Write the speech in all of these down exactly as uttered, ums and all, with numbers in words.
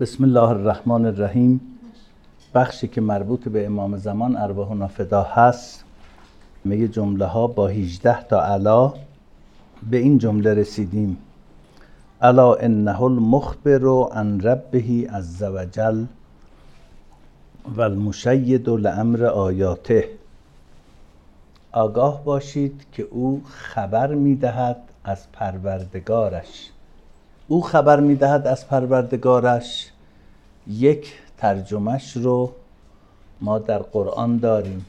بسم الله الرحمن الرحیم. بخشی که مربوط به امام زمان ارواحنا فدا هست میگه جمله ها با هجده تا علا به این جمله رسیدیم: الا انه المخبر عن ربه عز وجل و المشید لامر آیاته. آگاه باشید که او خبر میدهد از پروردگارش. او خبر میدهد از پروردگارش. یک ترجمهش رو ما در قرآن داریم: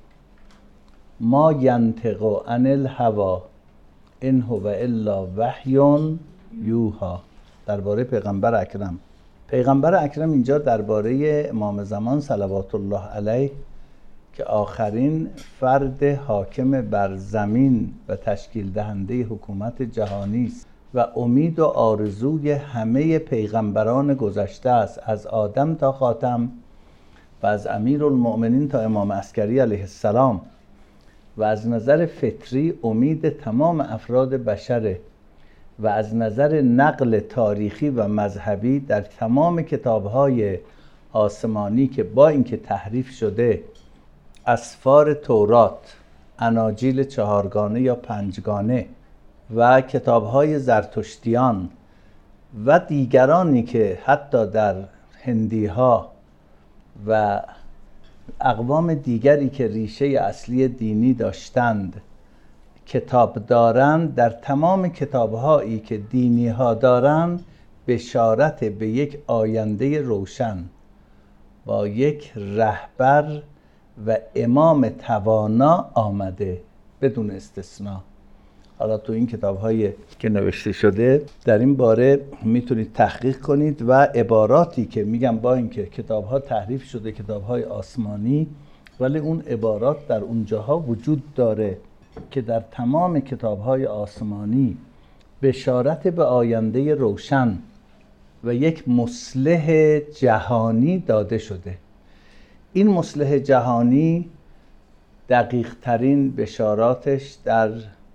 ما ینطق عن الهوی ان هو الا وحی یوحی. درباره پیغمبر اکرم. پیغمبر اکرم اینجا درباره امام زمان صلوات الله علیه که آخرین فرد حاکم بر زمین و تشکیل دهنده حکومت جهانی است و امید و آرزوی همه پیغمبران گذشته است، از آدم تا خاتم و از امیرالمؤمنین تا امام عسکری علیه السلام، و از نظر فطری امید تمام افراد بشره و از نظر نقل تاریخی و مذهبی در تمام کتاب‌های آسمانی که با اینکه تحریف شده، اسفار تورات، اناجیل چهارگانه یا پنجگانه و کتاب‌های زرتشتیان و دیگرانی که حتی در هندی‌ها و اقوام دیگری که ریشه اصلی دینی داشتند کتاب دارند، در تمام کتاب‌هایی که دینی‌ها دارند بشارت به یک آینده روشن با یک رهبر و امام توانا آمده بدون استثناء. حالا تو این کتاب‌هایی که نوشته شده در این باره میتونید تحقیق کنید و عباراتی که میگم با اینکه کتاب‌ها تحریف شده، کتاب‌های آسمانی، ولی اون عبارات در اونجاها وجود داره که در تمام کتاب‌های آسمانی بشارت به آینده روشن و یک مصلح جهانی داده شده. این مصلح جهانی دقیق ترین بشاراتش در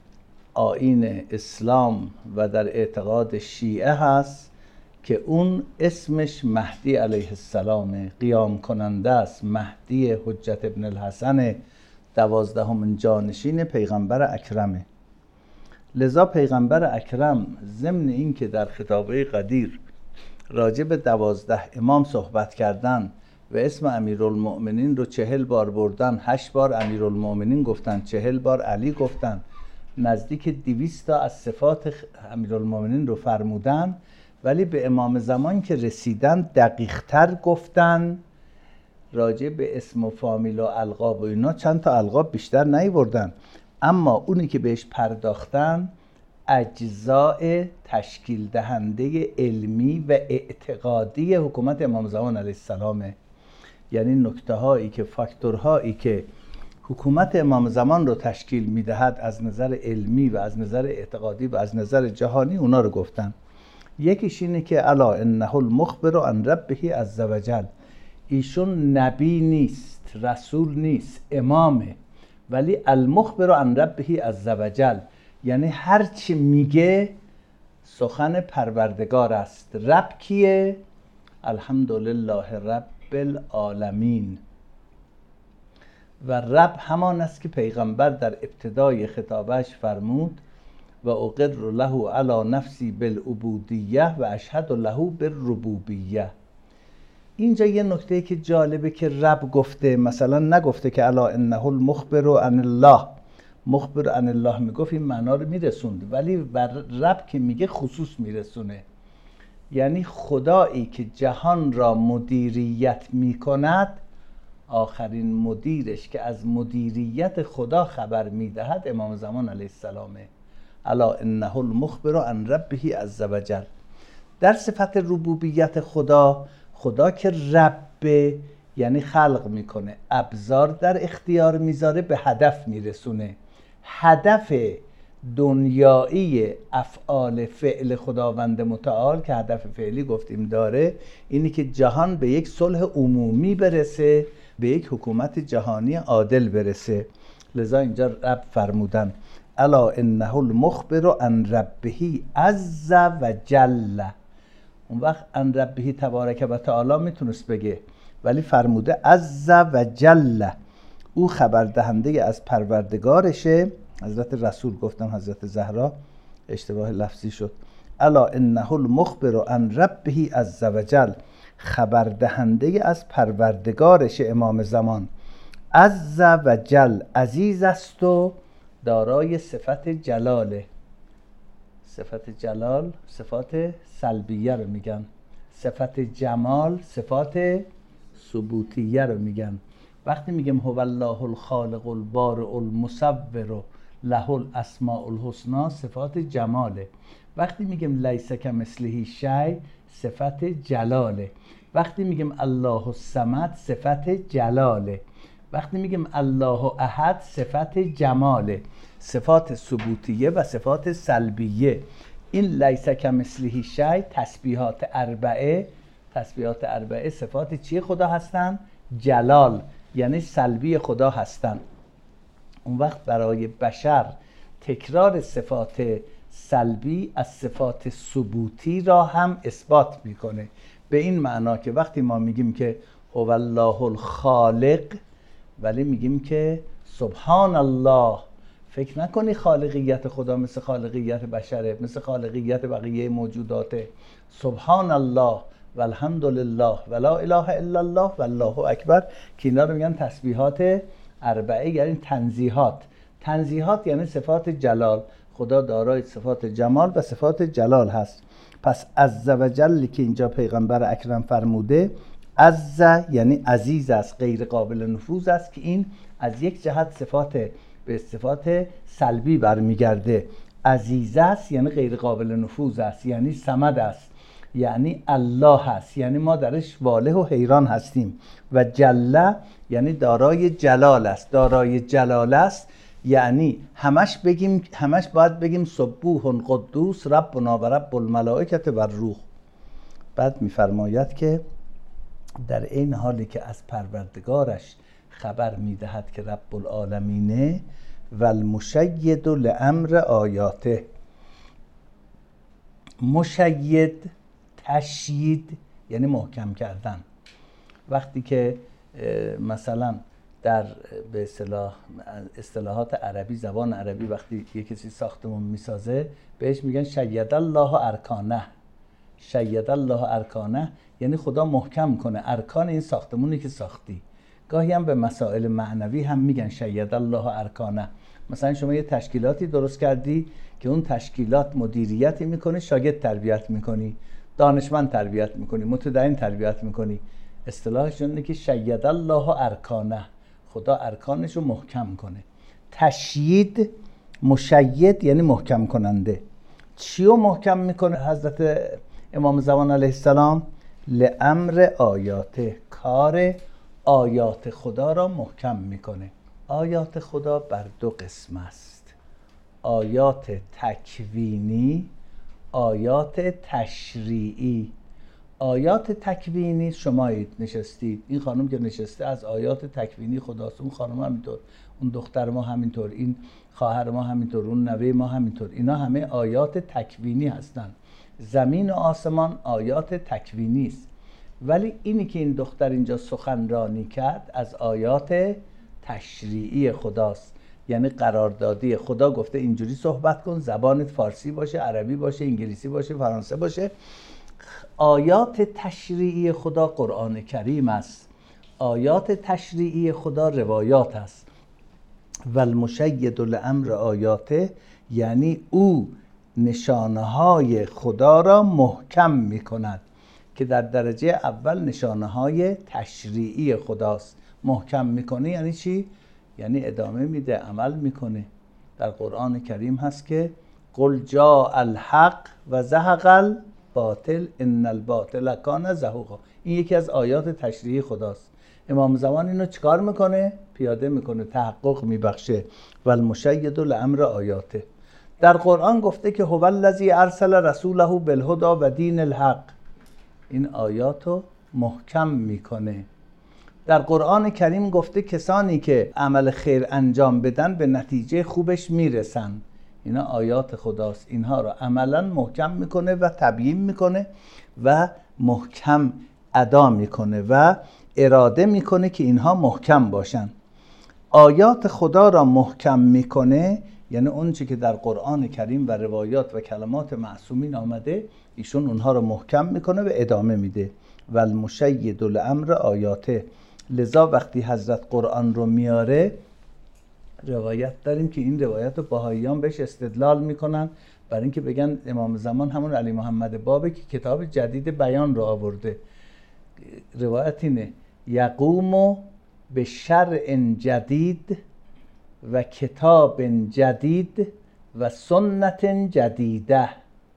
آیین اسلام و در اعتقاد شیعه هست که اون اسمش مهدی علیه السلام، قیام کننده است. مهدی حجت ابن الحسن، دوازدهمین جانشین پیغمبر اکرمه. لذا پیغمبر اکرم ضمن این که در خطابه قدیر راجع به دوازده امام صحبت کردن و اسم امیرالمؤمنین رو چهل بار بردن، هشت بار امیرالمؤمنین گفتن، چهل بار علی گفتن، نزدیک دویست تا از صفات امیرالمؤمنین رو فرمودن، ولی به امام زمان که رسیدن دقیق تر گفتن. راجع به اسم و فامیل و القاب و اینا چند تا القاب بیشتر نیاوردن، اما اونی که بهش پرداختن اجزاء تشکیل دهنده علمی و اعتقادی حکومت امام زمان علیه السلامه. یعنی نکته هایی که فاکتورهایی که حکومت امام زمان رو تشکیل میدهد از نظر علمی و از نظر اعتقادی و از نظر جهانی، اونا رو گفتن. یکیش اینه که الا انه المخبر عن ربه عز وجل. ایشون نبی نیست، رسول نیست، امامه، ولی المخبر عن ربه عز وجل، یعنی هر چی میگه سخن پروردگار است. رب کیه؟ الحمدلله رب العالمین. و رب همان است که پیغمبر در ابتدای خطابش فرمود و اقر له علی نفسی بالعبودیه و اشهد له بالربوبیه. اینجا یه نکته که جالبه که رب گفته، مثلا نگفته که الا انه المخبر عن الله. مخبر عن الله میگفت این معنا رو میرسوند، ولی بر رب که میگه خصوص میرسونه. یعنی خدایی که جهان را مدیریت میکند، آخرین مدیرش که از مدیریت خدا خبر میدهد امام زمان علیه السلامه. الا انه المخبر عن ربه عز وجل. در صفت ربوبیت خدا، خدا که رب یعنی خلق میکنه، ابزار در اختیار میذاره، به هدف میرسونه. هدف دنیایی افعال فعل خداوند متعال که هدف فعلی گفتیم داره، اینی که جهان به یک صلح عمومی برسه، به یک حکومت جهانی عادل برسه. لذا اینجا رب فرمودن الا انه المخبر عن ربه عز وجل. اون وقت ان ربه تبارک و تعالی میتونست بگه، ولی فرموده عز و جل، او خبر دهنده از پروردگارشه. حضرت رسول گفتم، حضرت زهرا اشتباه لفظی شد. الا انه المخبر عن ربه عز و جل، خبر دهنده از پروردگارش امام زمان. عز و جل، عزیز است و دارای صفت جلاله. صفت جلال صفات سلبیه رو میگن، صفت جمال صفات ثبوتیه رو میگن. وقتی میگم هو الله الخالق البارئ المصور له الاسماء الحسنا، صفات جماله. وقتی میگم لیس کمثله شیء، صفت جلاله. وقتی میگم الله الصمد، صفت جلاله. وقتی میگم الله احد، صفت جماله. صفات ثبوتیه و صفات سلبیه. این لیس کمثله شیء تسبیحات اربعه، تسبیحات اربعه صفات چی خدا هستن؟ جلال، یعنی سلبی خدا هستن. اون وقت برای بشر تکرار صفات سلبی از صفات ثبوتی را هم اثبات میکنه، به این معنا که وقتی ما میگیم که هو الله الخالق، ولی میگیم که سبحان الله، فکر نکنی خالقیت خدا مثل خالقیت بشره، مثل خالقیت بقیه موجوداته. سبحان الله والحمد لله ولا اله الا الله والله اکبر، که اینا رو میگن تسبیحات اربعه، یعنی تنزیهات. تنزیهات یعنی صفات جلال. خدا دارای صفات جمال و صفات جلال هست. پس عز و جل که اینجا پیغمبر اکرم فرموده، عز یعنی عزیز است، غیر قابل نفوذ است، که این از یک جهت صفات به صفات سلبی برمیگرده. عزیز است یعنی غیر قابل نفوذ است، یعنی صمد است، یعنی الله هست، یعنی ما درش واله و حیران هستیم. و جل یعنی دارای جلال است. دارای جلال است یعنی همش بگیم، همش باید بگیم سبوح قدوس ربنا و رب الملائکه و الروح. بعد میفرماید که در این حالی که از پروردگارش خبر میدهد که رب العالمینه، و المشید لامر آیاته. مشید، تشیید یعنی محکم کردن. وقتی که مثلا در به اصطلاح اصطلاحات عربی، زبان عربی، وقتی یک کسی ساختمون میسازه بهش میگن شید الله ارکانه. شید الله ارکانه یعنی خدا محکم کنه ارکان این ساختمونی که ساختی. گاهی هم به مسائل معنوی هم میگن شید الله ارکانه. مثلا شما یه تشکیلاتی درست کردی که اون تشکیلات مدیریتی میکنه، شاگرد تربیت میکنی، دانشمند تربیت میکنی، متدین تربیت میکنی. اصطلاحش اینه که شید الله ارکانه، خدا ارکانش رو محکم کنه. تشیید، مشید یعنی محکم کننده. چی رو محکم میکنه حضرت امام زمان علیه السلام؟ لامر آیاته، کار آیات خدا را محکم میکنه. آیات خدا بر دو قسم است: آیات تکوینی، آیات تشریعی. آیات تکوینی شمایید نشستید، این خانم که نشسته از آیات تکوینی خداست، اون خانم همینطور، اون دختر ما همینطور، این خواهر ما همینطور، اون نوه ما همینطور. اینا همه آیات تکوینی هستن. زمین و آسمان آیات تکوینی است. ولی اینی که این دختر اینجا سخنرانی کرد از آیات تشریعی خداست، یعنی قراردادی. خدا گفته اینجوری صحبت کن، زبانت فارسی باشه، عربی باشه، انگلیسی باشه، فرانسه باشه. آیات تشریعی خدا قرآن کریم است. آیات تشریعی خدا روایات است. و المشید لامر آیاته یعنی او نشانه های خدا را محکم می کند، که در درجه اول نشانه های تشریعی خداست. محکم میکنه یعنی چی؟ یعنی ادامه میده، عمل میکنه. در قرآن کریم هست که قل جاء الحق و زهق الباطل ان الباطل کان زهوقا. این یکی از آیات تشریعی خداست. امام زمان اینو چیکار میکنه؟ پیاده میکنه، تحقق میبخشه. و المشید لامر آیاته. در قرآن گفته که هو الذی ارسل رسوله بالهدی و دین الحق. این آیاتو محکم میکنه. در قرآن کریم گفته کسانی که عمل خیر انجام بدن به نتیجه خوبش میرسن. اینا آیات خداست، اینها را عملا محکم میکنه و تبیین میکنه و محکم ادا میکنه و اراده میکنه که اینها محکم باشن. آیات خدا را محکم میکنه یعنی اون چی که در قرآن کریم و روایات و کلمات معصومین آمده، ایشون اونها را محکم میکنه و ادامه میده. و المشید الامر آیاته. لذا وقتی حضرت قرآن رو میاره، روایت داریم که این روایت رو بهاییان بهش استدلال میکنن برای اینکه بگن امام زمان همون علی محمد بابه که کتاب جدید بیان رو آورده. روایت اینه: یقوم به شرع جدید و کتاب جدید و سنت جدیده.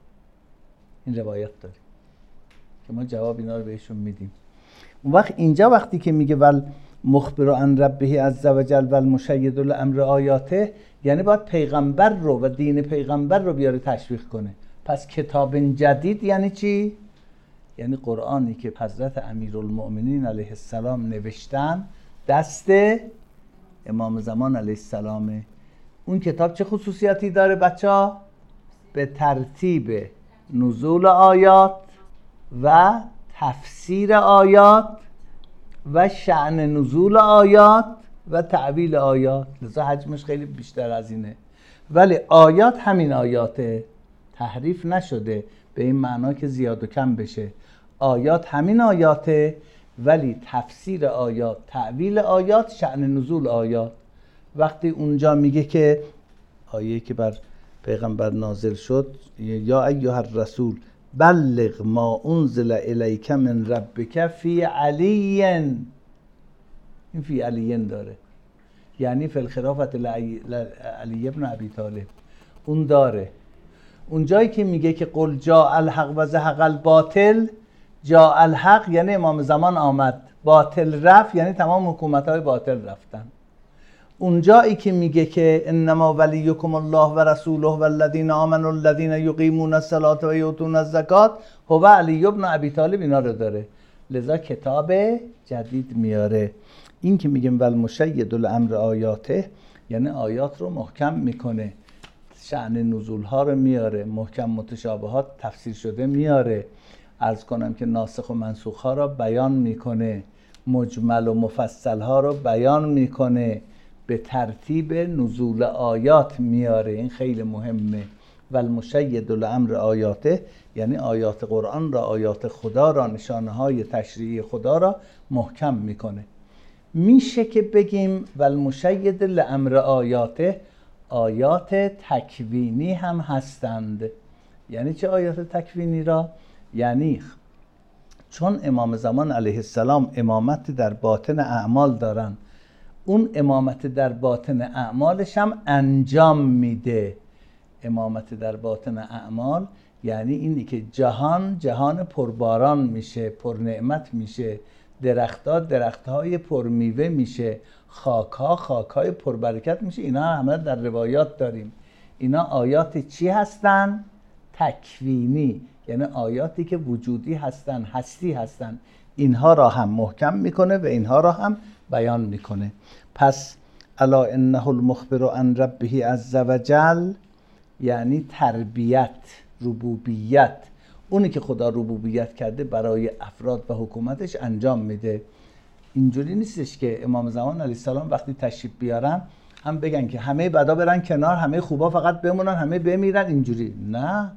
این روایت داریم که ما جواب اینا رو بهشون میدیم. اون وقت اینجا وقتی که میگه ول مخبر عن ربه عز وجل و المشید الامر آیاته، یعنی باید پیغمبر رو و دین پیغمبر رو بیاره تشویق کنه. پس کتاب جدید یعنی چی؟ یعنی قرآنی که حضرت امیرالمؤمنین علیه السلام نوشتن دست امام زمان علیه السلامه. اون کتاب چه خصوصیاتی داره بچه ها؟ به ترتیب نزول آیات و تفسیر آیات و شأن نزول آیات و تعویل آیات. لذا حجمش خیلی بیشتر از اینه، ولی آیات همین آیاته، تحریف نشده به این معنا که زیاد و کم بشه. آیات همین آیاته، ولی تفسیر آیات، تعویل آیات، شأن نزول آیات. وقتی اونجا میگه که آیه که بر پیغمبر نازل شد، یا ایها الرسول بلغ ما انزل الیک من ربک فی علی، این فی علی داره، یعنی فی الخلافت علی ابن ابی طالب. اون داره اون جایی که میگه که قل جاء الحق و زهق الباطل، جاء الحق یعنی امام زمان آمد، باطل رفت یعنی تمام حکومت‌های باطل رفتن. اون جایی که میگه که انما ولیکم الله و رسوله والذین آمنوا الذین یقیمون الصلاة و یؤتون الزکات هو علی ابن ابی طالب، اینا رو داره. لذا کتاب جدید میاره. این که میگیم والمشید الامر آیاته یعنی آیات رو محکم میکنه، شأن نزول ها رو میاره، محکم متشابهات تفسیر شده میاره، عرض کنم که ناسخ و منسوخ ها رو بیان میکنه، مجمل و مفصل ها رو بیان میکنه، به ترتیب نزول آیات میاره. این خیلی مهمه. والمشید الامر آیاته یعنی آیات قرآن را، آیات خدا را، نشانه های تشریعی خدا را محکم میکنه. میشه که بگیم والمشید الامر آیاته آیات تکوینی هم هستند. یعنی چه آیات تکوینی را؟ یعنی چون امام زمان علیه السلام امامت در باطن اعمال دارن، اون امامت در باطن اعمالش هم انجام میده. امامت در باطن اعمال یعنی اینی که جهان جهان پرباران میشه، پرنعمت میشه، درختها درختهای پرمیوه میشه، خاکها خاکهای پربرکت میشه. اینا همه در روایات داریم. اینا آیات چی هستن؟ تکوینی، یعنی آیاتی که وجودی هستن، هستی هستن. اینها را هم محکم میکنه و اینها را هم بیان میکنه. پس الا انه المخبر عن ربه عز وجل یعنی تربیت، ربوبیت. اونی که خدا ربوبیت کرده برای افراد و حکومتش انجام میده. اینجوری نیستش که امام زمان علیه السلام وقتی تشریف بیارن هم بگن که همه بدا برن کنار، همه خوبا فقط بمونن، همه بمیرن. اینجوری نه،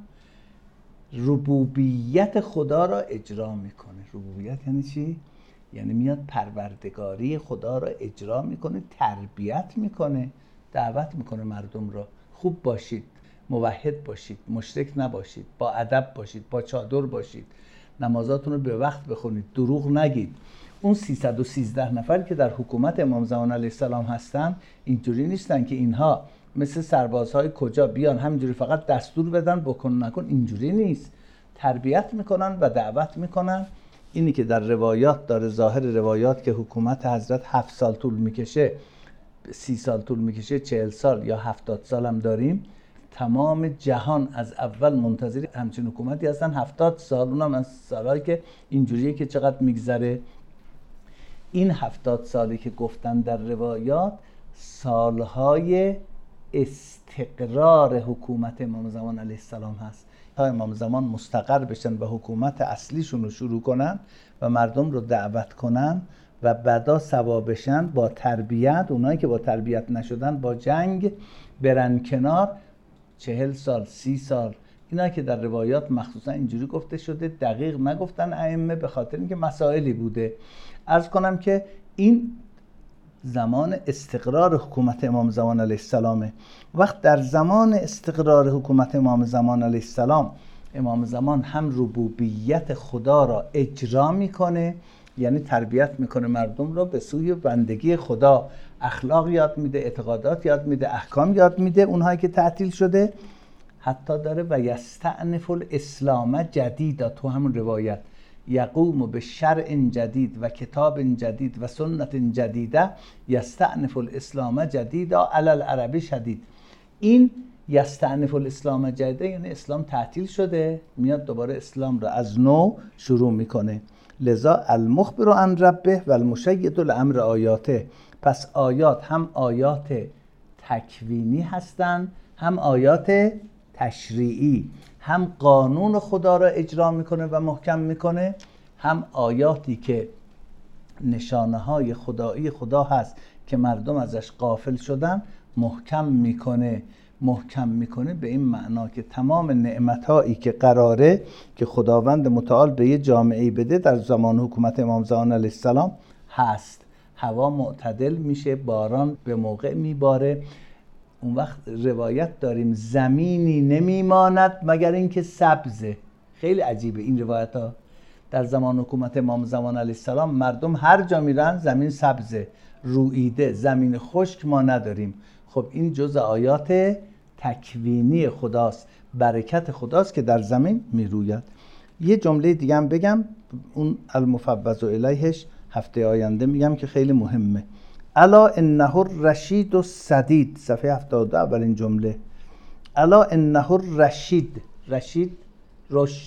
ربوبیت خدا را اجرا میکنه. ربوبیت یعنی چی؟ یعنی میاد پروردگاری خدا را اجرا میکنه، تربیت میکنه، دعوت میکنه مردم را خوب باشید، موحد باشید، مشرک نباشید، با ادب باشید، با چادر باشید، نمازاتون رو به وقت بخونید، دروغ نگید. اون سیصد و سیزده نفر که در حکومت امام زمان علیه السلام هستن اینجوری نیستن که اینها مثل سربازهای کجا بیان همینجوری فقط دستور بدن بکن نکن. اینجوری نیست، تربیت میکنن و دعوت میکنن. اینی که در روایات داره، ظاهر روایات که حکومت حضرت هفت سال طول میکشه، سی سال طول میکشه، چهل سال یا هفتاد سال هم داریم. تمام جهان از اول منتظر همچین حکومتی هستن. هفتاد سال، اونم از سالهایی که اینجوریه که چقدر میگذره. این هفتاد سالی که گفتن در روایات سالهای استقرار حکومت امام زمان علیه السلام هست. تا امام زمان مستقر بشن و حکومت اصلیشون رو شروع کنن و مردم رو دعوت کنن و بعدا سوا بشن، با تربیت، اونایی که با تربیت نشدن با جنگ برن کنار، چهل سال سی سال. اینا که در روایات مخصوصا اینجوری گفته شده، دقیق نگفتن ائمه به خاطر اینکه مسائلی بوده. عرض کنم که این زمان استقرار حکومت امام زمان علیه السلامه. وقت در زمان استقرار حکومت امام زمان علیه السلام، امام زمان هم ربوبیت خدا را اجرا میکنه، یعنی تربیت میکنه مردم را به سوی بندگی خدا، اخلاق یاد میده، اعتقادات یاد میده، احکام یاد میده، اونهایی که تعطیل شده. حتی داره و یستأنف الاسلام جدیدا، تو همون روایت یقوم به شرع جدید و کتاب جدید و سنت جدیده یستأنف الاسلام جدیدا علی العرب شدید. این یستأنف الاسلام جدیده یعنی اسلام تعطیل شده، میاد دوباره اسلام را از نو شروع میکنه. لذا المخبر عن ربه و المشید الامر آیاته. پس آیات هم آیات تکوینی هستند، هم آیات تشریعی، هم قانون خدا را اجرا میکنه و محکم میکنه، هم آیاتی که نشانه های خدایی خدا هست که مردم ازش غافل شدن محکم میکنه. محکم میکنه به این معنا که تمام نعمتهایی که قراره که خداوند متعال به یه جامعه بده در زمان حکومت امام زمان علیه السلام هست. هوا معتدل میشه، باران به موقع میباره. اون وقت روایت داریم زمینی نمیماند مگر اینکه سبزه. خیلی عجیبه این روایت ها. در زمان حکومت امام زمان علیه السلام مردم هر جا میرن زمین سبزه، رویده، زمین خشک ما نداریم. خب این جزء آیات تکوینی خداست، برکت خداست که در زمین میروید. یه جمله دیگه هم بگم، اون المفوض الیهش هفته آینده میگم که خیلی مهمه. الا انه الرشید السدید، صفحه هفتاد و دو اولین جمله. الا انه الرشید، رشید رشد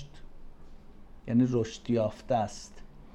یعنی رشد یافته است.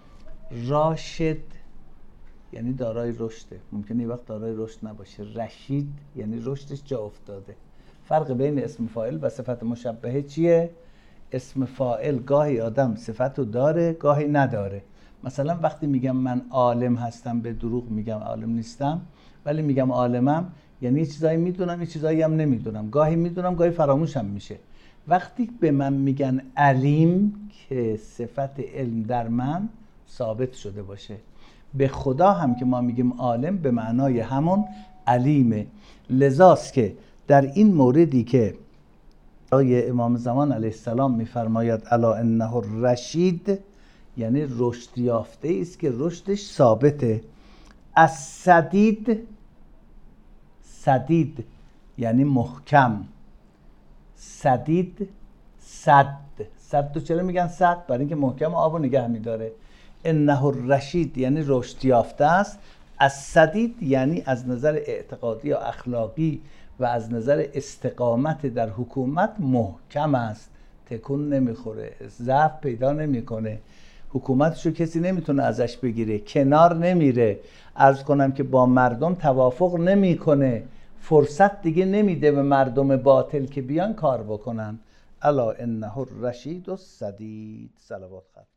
راشد یعنی دارای رشده، ممکنه یه وقت دارای رشد نباشه. رشید یعنی رشدش جا افتاده. فرق بین اسم فاعل و صفت مشبهه چیه؟ اسم فاعل گاهی آدم صفتو داره گاهی نداره. مثلا وقتی میگم من عالم هستم به دروغ میگم عالم نیستم، ولی میگم عالمم یعنی یه چیزایی میدونم یه چیزایی هم نمیدونم، گاهی میدونم گاهی فراموشم میشه. وقتی به من میگن علیم که صفت علم در من ثابت شده باشه. به خدا هم که ما میگیم عالم به معنای همون علیمه. لذاست که در این موردی که برای امام زمان علیه السلام میفرماید الا انه الرشید یعنی رشد یافته است که رشدش ثابته. السدید، سدید یعنی محکم. سدید صد، صد چرا میگن صد؟ برای اینکه محکم آب و نگه میداره. انه الرشید یعنی رشد یافته است. السدید یعنی از نظر اعتقادی یا اخلاقی و از نظر استقامت در حکومت محکم است، تکون نمیخوره، ضعف پیدا نمیکنه، حکومتشو کسی نمیتونه ازش بگیره، کنار نمیره، عرض کنم که با مردم توافق نمیکنه، فرصت دیگه نمیده به مردم باطل که بیان کار بکنن. الا انه الرشید السدید. صلوات خط.